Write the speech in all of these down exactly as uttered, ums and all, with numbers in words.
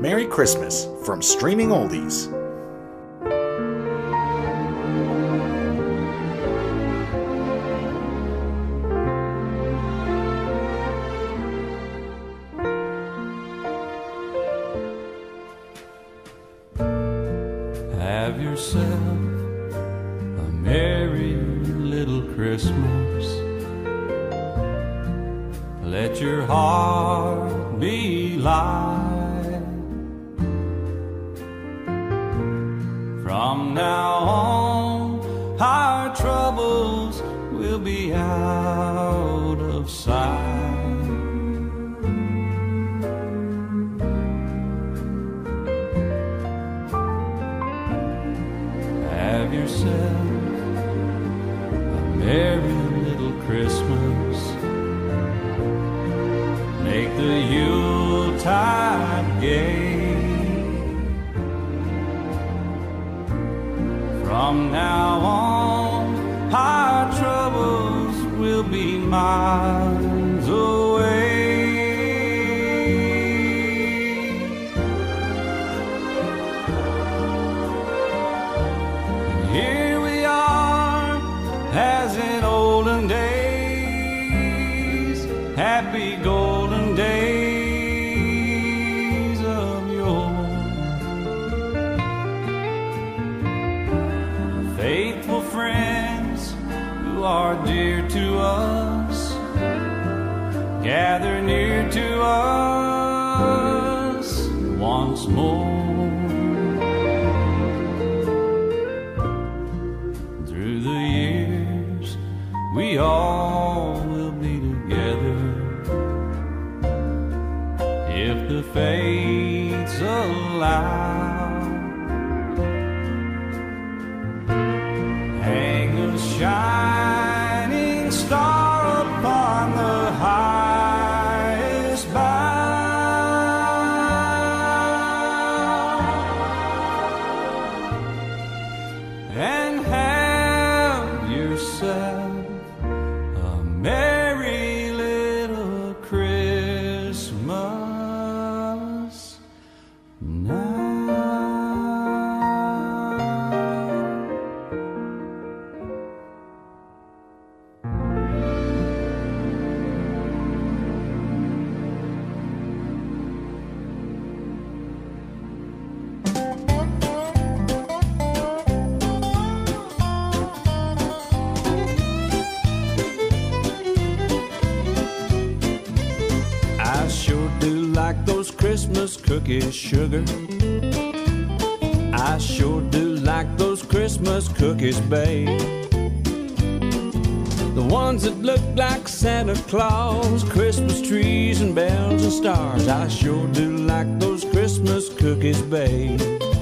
Merry Christmas from Streaming Oldies. Have yourself a merry little Christmas. Let your heart be light. From now on, our troubles will be out of sight. Have yourself a merry little Christmas. Make the Yuletide gay. From now on, our troubles will be miles away. And here we are, as in olden days, happy golden days of yore. Faithful friends who are dear to us, gather near to us once more. Through the years, we all will be together, if the fates allow. Hang a shining star upon the highest bough, and have yourself a merry little Christmas now. I sure do like those Christmas cookies, sugar. I sure do like those Christmas cookies, babe. The ones that look like Santa Claus, Christmas trees and bells and stars. I sure do like those Christmas cookies, babe.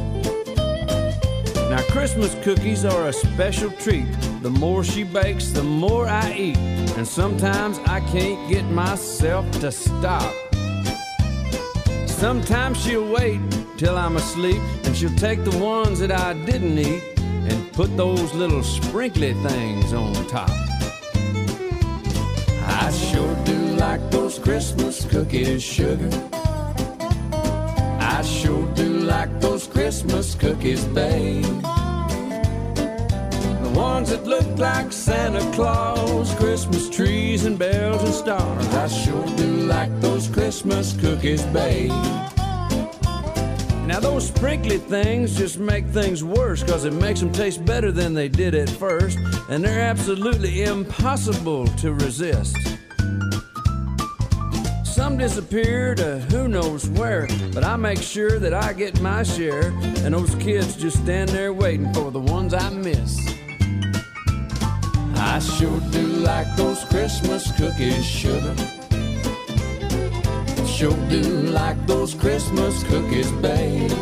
Now Christmas cookies are a special treat. The more she bakes, the more I eat. And sometimes I can't get myself to stop. Sometimes she'll wait till I'm asleep, and she'll take the ones that I didn't eat and put those little sprinkly things on top. I sure do like those Christmas cookies, sugar. I sure do like those Christmas cookies, babe. The ones that look like Santa Claus, Christmas trees and bells and stars. I sure do like those Christmas cookies, babe. Now those sprinkly things just make things worse, 'cause it makes them taste better than they did at first, and they're absolutely impossible to resist. Some disappear to who knows where, but I make sure that I get my share, and those kids just stand there waiting for the ones I miss. I sure do like those Christmas cookies, sugar. Sure do like those Christmas cookies, babe.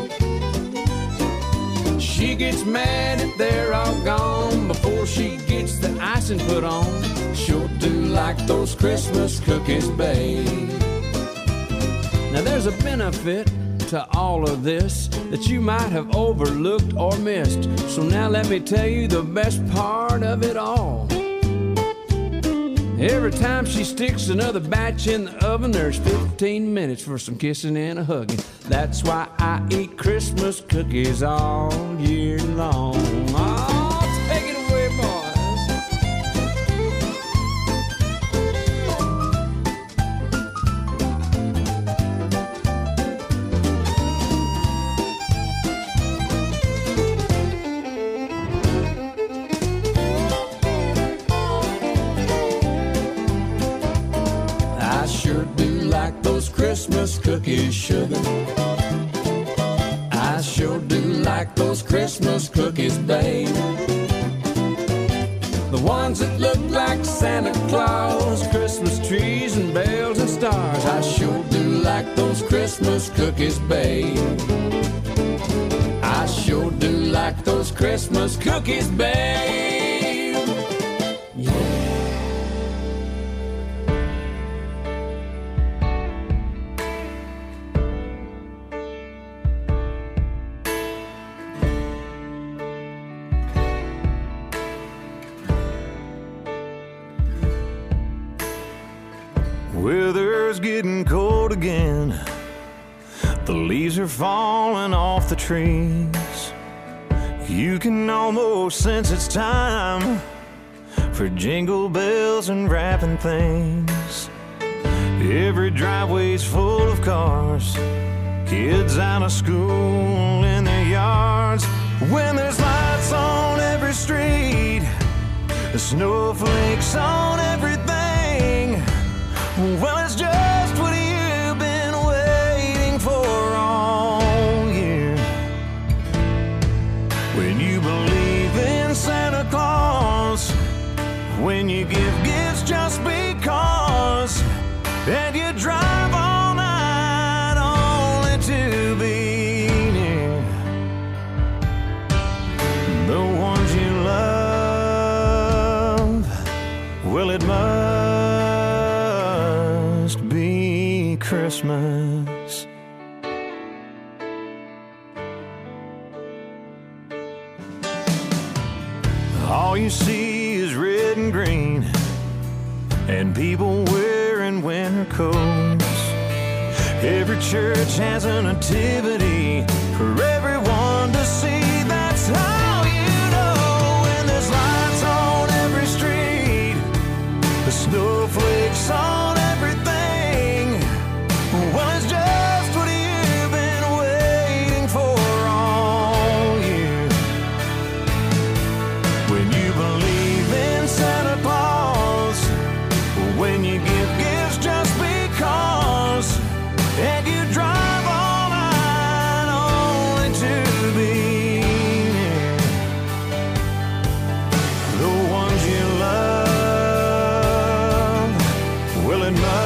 She gets mad if they're all gone before she gets the icing put on. Sure do like those Christmas cookies, babe. Now there's a benefit to all of this that you might have overlooked or missed. So now let me tell you the best part of it all. Every time she sticks another batch in the oven, there's fifteen minutes for some kissing and a hugging. That's why I eat Christmas cookies all year long. Oh, take it away, boys. Christmas cookies, sugar. I sure do like those Christmas cookies, babe. The ones that look like Santa Claus, Christmas trees and bells and stars. I sure do like those Christmas cookies, babe. I sure do like those Christmas cookies, babe. Yeah. Weather's getting cold again. The leaves are falling off the trees. You can almost sense it's time for jingle bells and wrapping things. Every driveway's full of cars, kids out of school in their yards. When there's lights on every street, the snowflakes on everything. Well, it's just what you've been waiting for all year. When you believe in Santa Claus, when you give gifts just because, and you drive all night only to be near the ones you love. Well, it must Christmas. All you see is red and green, and people wearing winter coats. Every church has a nativity for everyone to see. That's how you know when there's lights on every street, the snowflakes on everything. Well, it's just what you've been waiting for all year. When you believe in Santa Claus, when you give gifts just because, and you drive all night only to be near the ones you love. Well, it must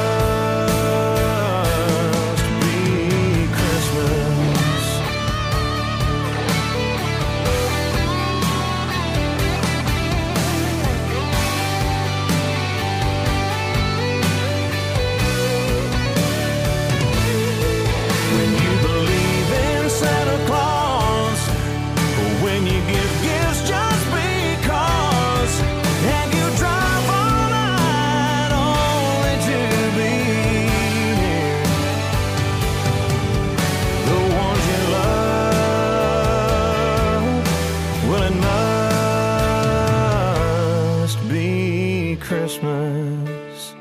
Christmas.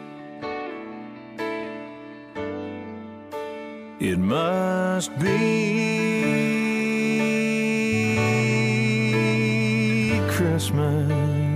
It must be Christmas.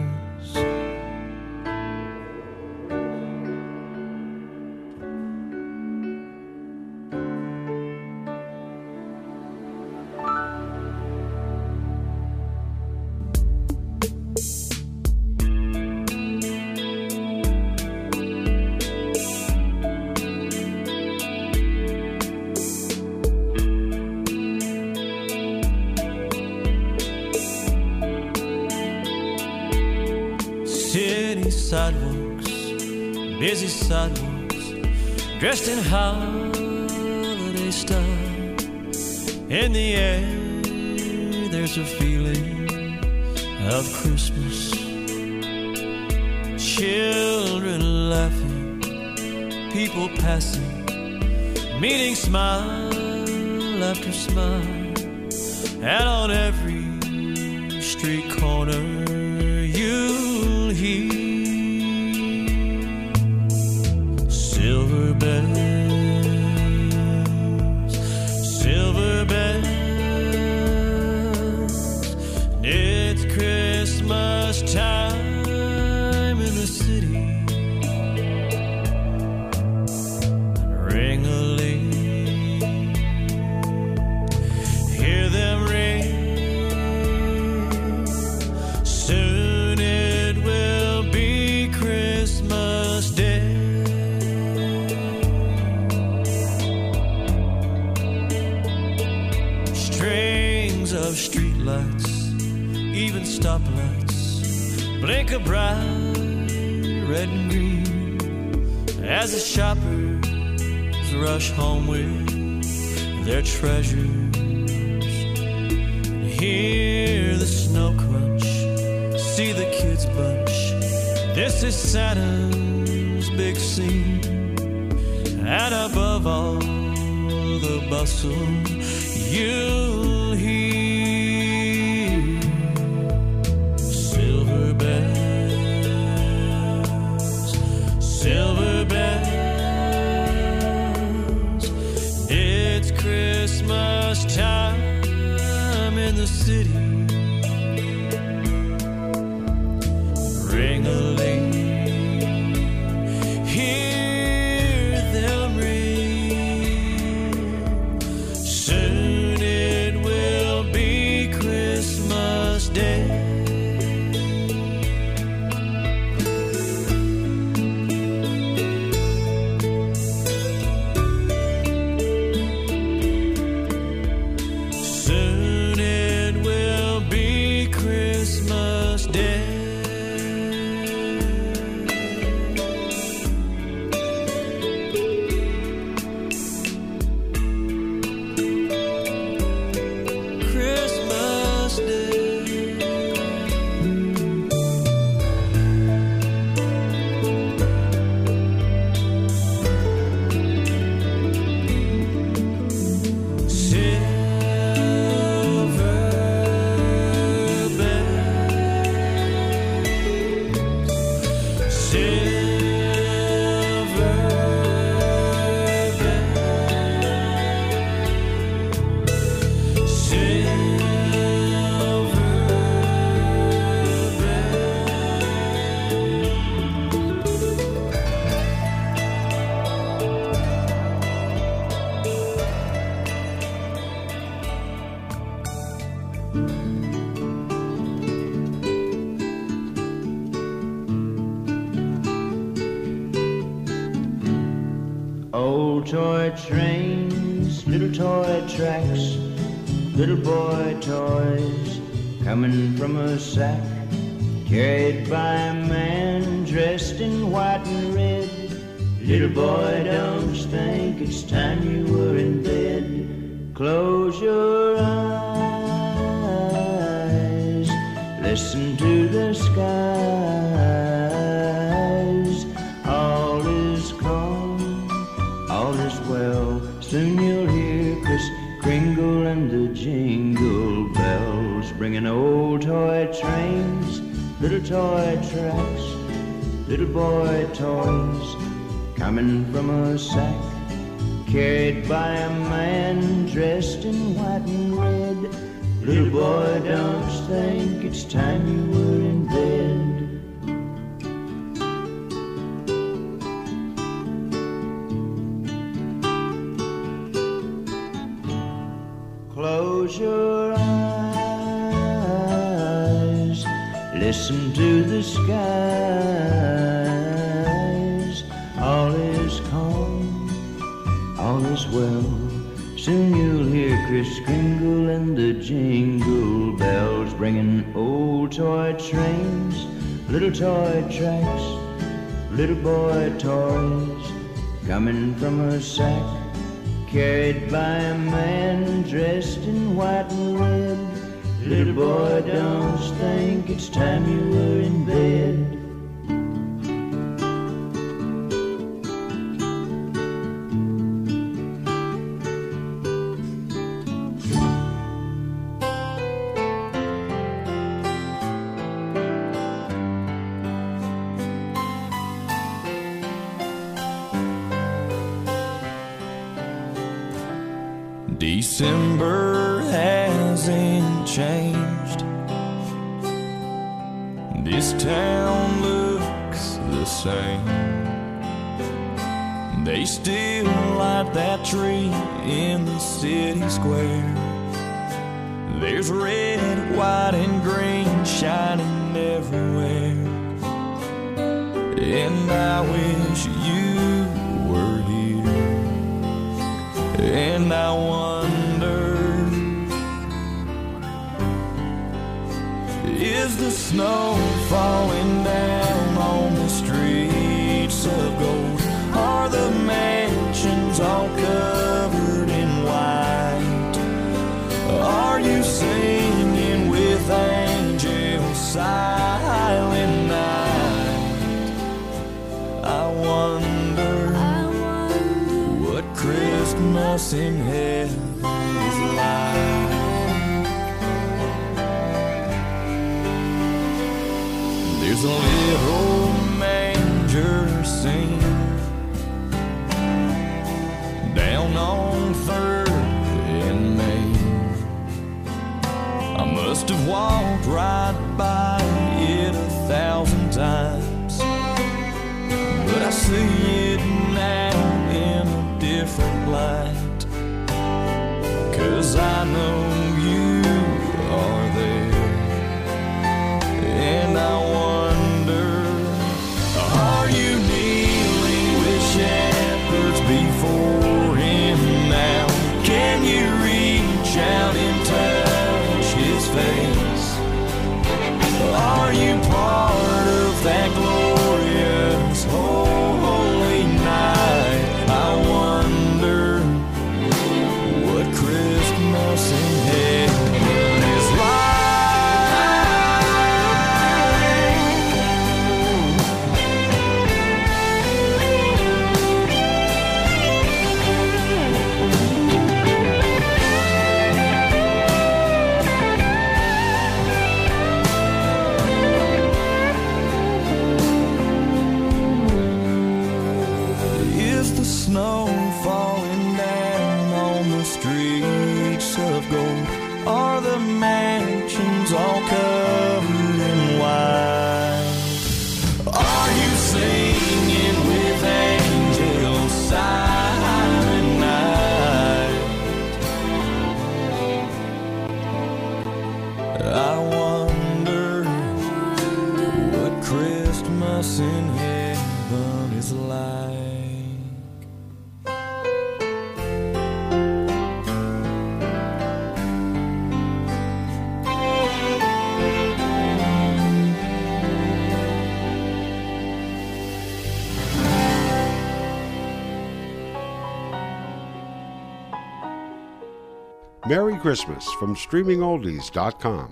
Sidewalks, busy sidewalks, dressed in holiday style. In the air, there's a feeling of Christmas. Children laughing, people passing, meeting smile after smile. And on every street corner you'll hear silver bells, silver bells. It's Christmas time in the city. Ring-a-ling, hear them ring. Soon it will be Christmas Day. Strings of streetlights, even stoplights, blink a bright red and green as the shoppers rush home with their treasures. Hear the snow crunch, see the kids bunch. This is Santa's big scene. And above all the bustle, you'll hear silver bells, silver bells. It's Christmas time in the city. Ring-a-ling, hear them ring. Soon it will be Christmas Day. Soon it will be Christmas Day. Christmas Day. Silver bells, silver bells, silver Old toy trains, little toy tracks, little boy toys coming from a sack, carried by a man dressed in white and red. Little boy, don't you think it's time you were in bed? Close your eyes, listen to the skies. All is calm, all is well. Soon you'll hear Kris Kringle and the jingle bells, bringing old toy trains, little toy tracks, little boy toys coming from a sack, carried by a man dressed in white and red. Little boy, don't you think it's time you were in bed? Close your eyes, listen to the skies. All is calm, all is well. Soon you'll hear Kris Kringle and the jingle bells, bringing old toy trains, little toy tracks, little boy toys coming from a sack, carried by a man dressed in white and red. Little boy, don't you think it's time you were in bed? December hasn't changed. This town looks the same. They still light that tree in the city square. There's red, white, and green shining everywhere. And I wish you were here. And I wonder, is the snow falling down on the streets of gold? Are the mansions all covered in white? Are you singing with angels silent night? I wonder, I wonder what Christmas in heaven is like. There's a little manger scene down on Third and Main. I must have walked right by it a thousand times, but I see it now in a different light, 'cause I know you are there. And I wonder, are you kneeling with shepherds before him now? Can you reach out and touch his face? Are you part of that glorious holy night? I wonder what Christmas in heaven is like. Snow falling down on the streets of gold? Are the mansions all covered in white? Are you singing with angels silent night? I wonder what Christmas in heaven is like. Merry Christmas from streaming oldies dot com.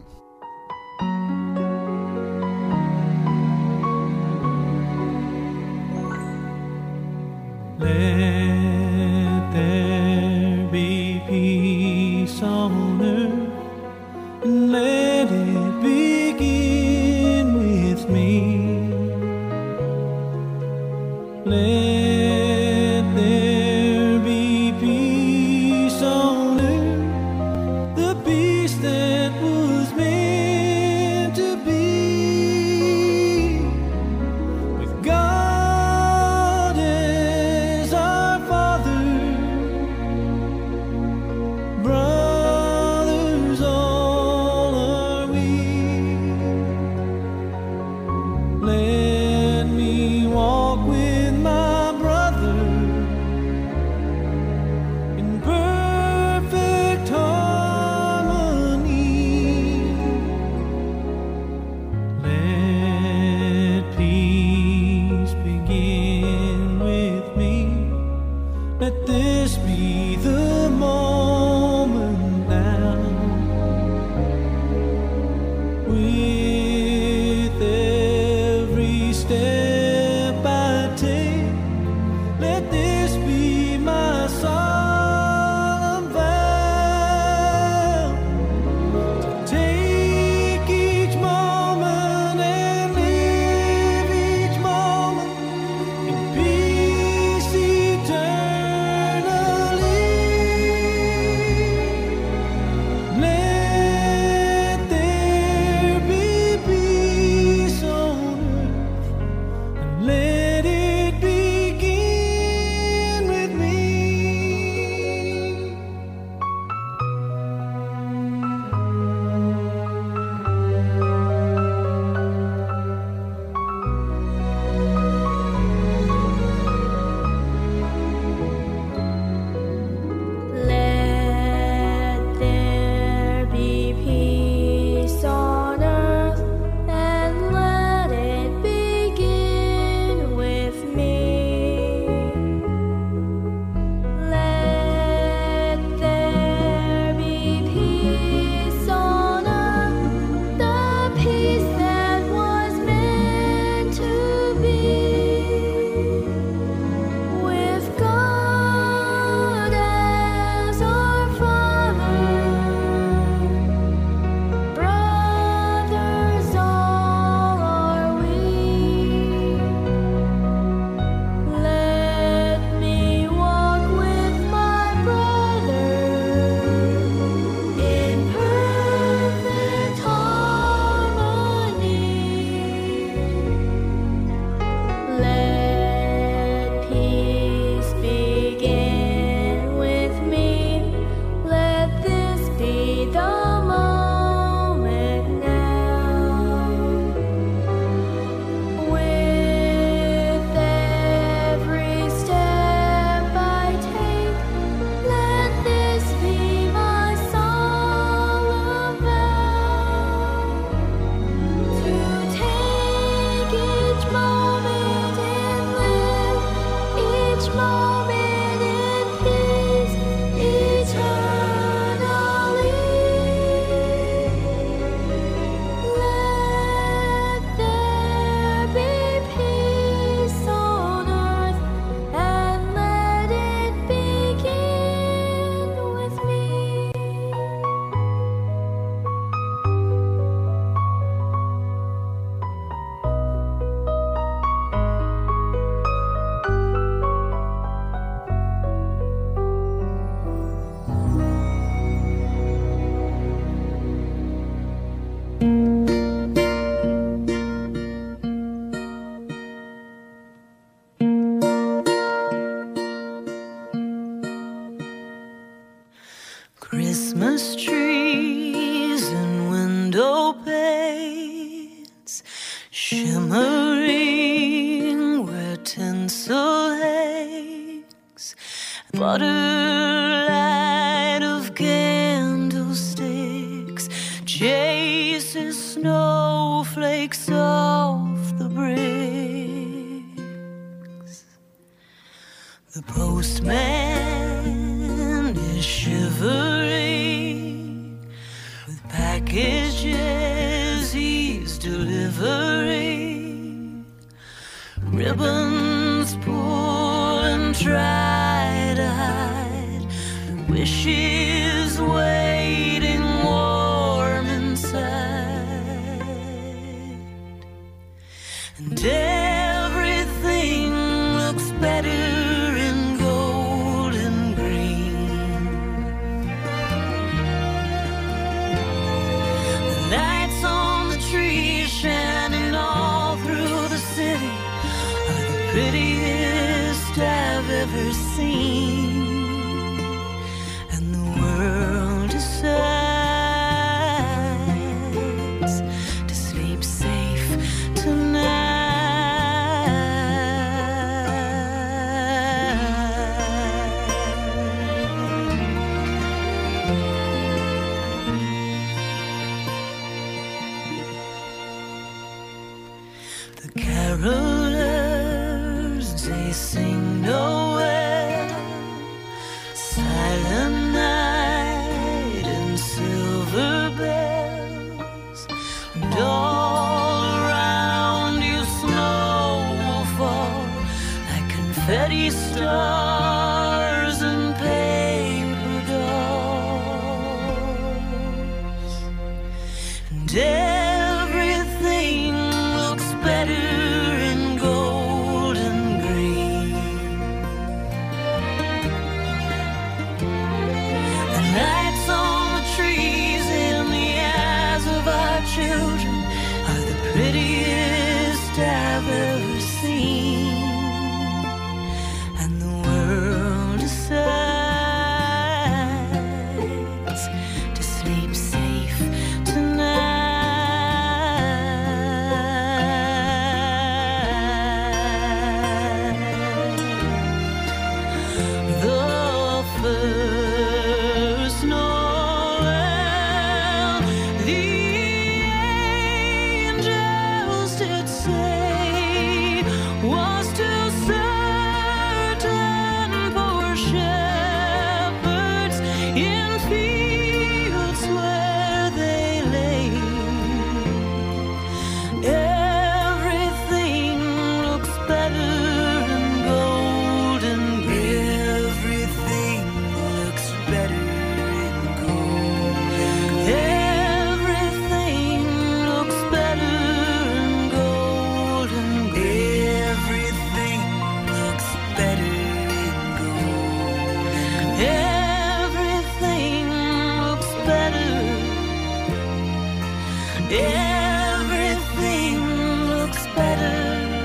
Let there be peace on earth, and let it begin with me. Let there be peace on earth, the peace that was meant to be, with God as our Father, brothers all are we. Let me walk with my Christmas trees and window panes, shimmering where tinsel hangs, butter light of candlesticks chases snowflakes off the bricks. The postman is shivering with packages he's delivering, ribbons pull and try to hide wishes waiting warm inside, and everything looks better in gold and green. The lights on the trees shining all through the city are the prettiest I've ever seen, and the world decides to sleep safe tonight. The carolers, they sing Noel, Silent Night and silver bells, and all around you snow will fall like confetti stars and paper dolls, and everything looks better in gold and green. The lights on the trees in the eyes of our children are the prettiest I've ever seen, and the world decides to sleep safe tonight. The first Noel, the angels did say, was too certain for shepherds in fields where they lay. Everything looks better in gold and green. Everything looks better in gold. Everything looks better in gold and green. Everything looks better in gold. Everything looks better. Everything looks better.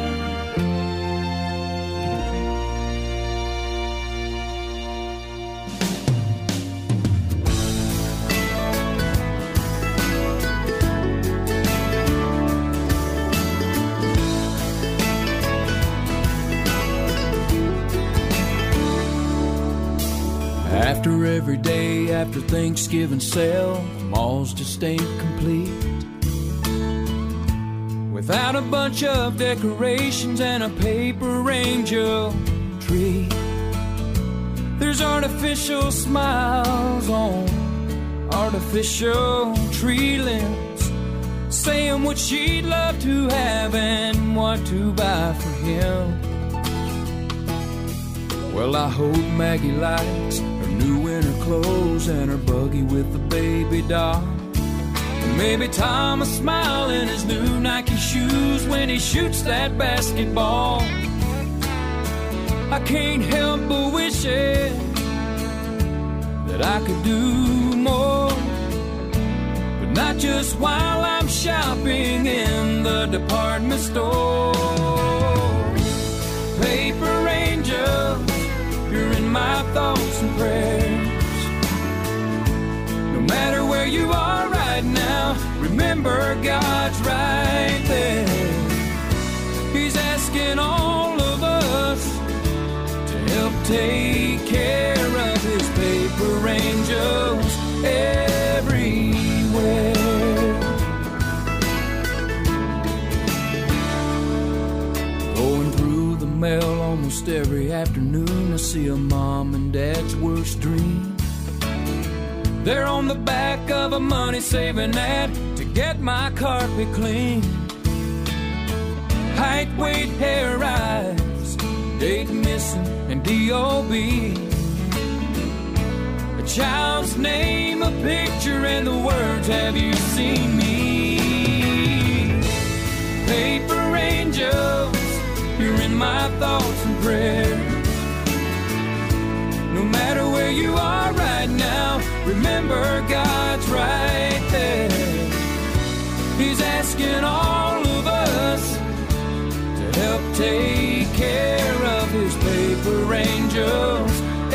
After every day after Thanksgiving sale, malls just ain't complete without a bunch of decorations and a paper angel tree. There's artificial smiles on artificial tree limbs, saying what she'd love to have and what to buy for him. Well, I hope Maggie likes her new winter clothes and her buggy with the baby doll. And maybe Tom a smile in his new Nike shoes when he shoots that basketball. I can't help but wishing that I could do more, but not just while I'm shopping in the department store. Paper angels, you're in my thoughts and prayers. No remember God's right there. He's asking all of us to help take care of his paper angels everywhere. Going through the mail almost every afternoon, I see a mom and dad's worst dream. They're on the back of a money-saving ad to get my carpet clean. Height, weight, hair, eyes, date missing, and D O B. A child's name, a picture, and the words, have you seen me? Paper angels, you're in my thoughts and prayers. No matter where you are right now, remember God's right there. He's asking all of us to help take care of his paper angels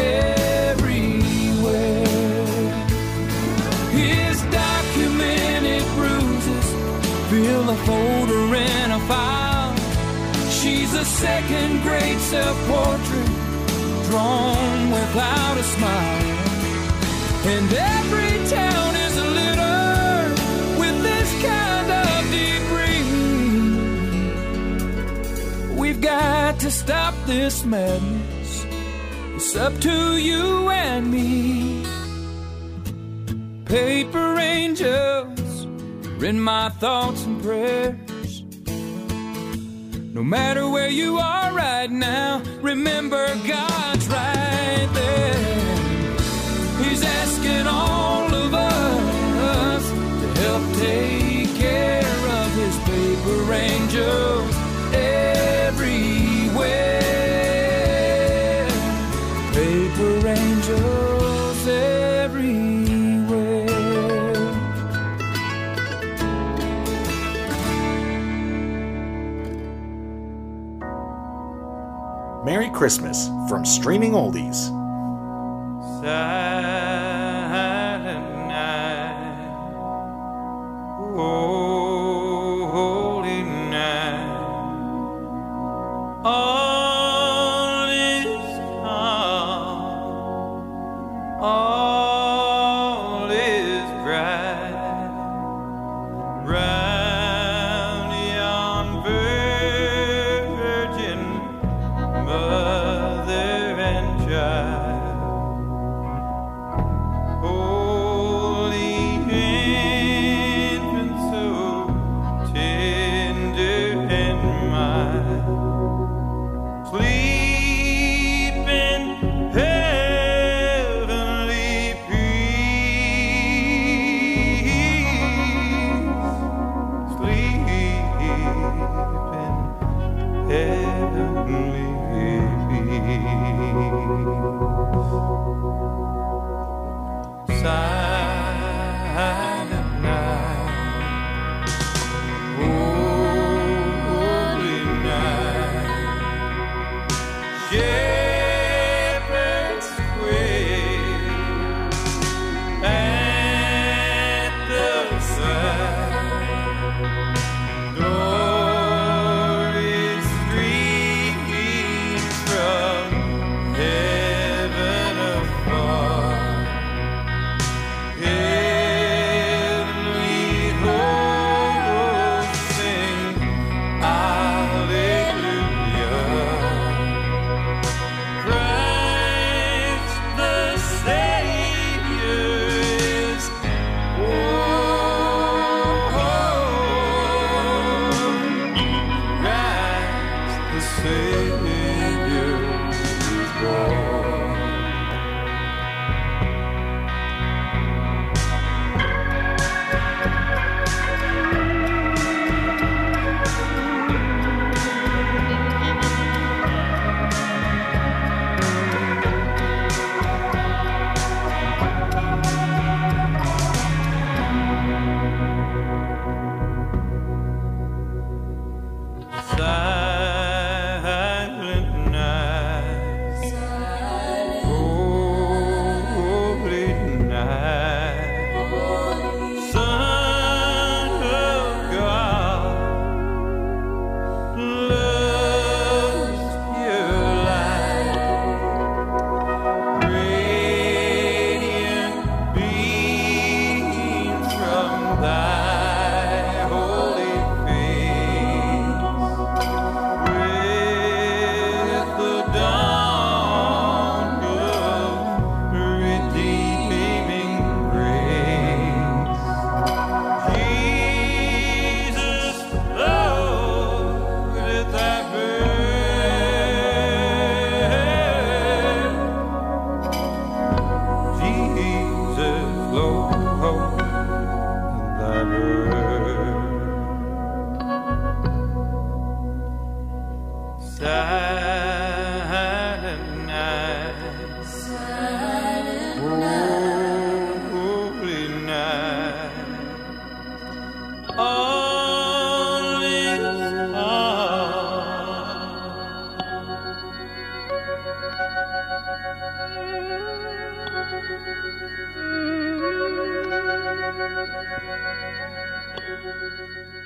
everywhere. His documented bruises fill a folder in a file. She's a second-grade self-portrait drawn without a smile. And every town is littered with this kind of debris. We've got to stop this madness. It's up to you and me. Paper angels are in my thoughts and prayers. No matter where you are right now, remember God's right there. He's asking all of us to help take care of his paper angels everywhere. Paper angels everywhere. Merry Christmas from Streaming Oldies. Silent night, oh, holy night, all is calm, all is bright, round yon virgin mother and child. Silent night, Thank you.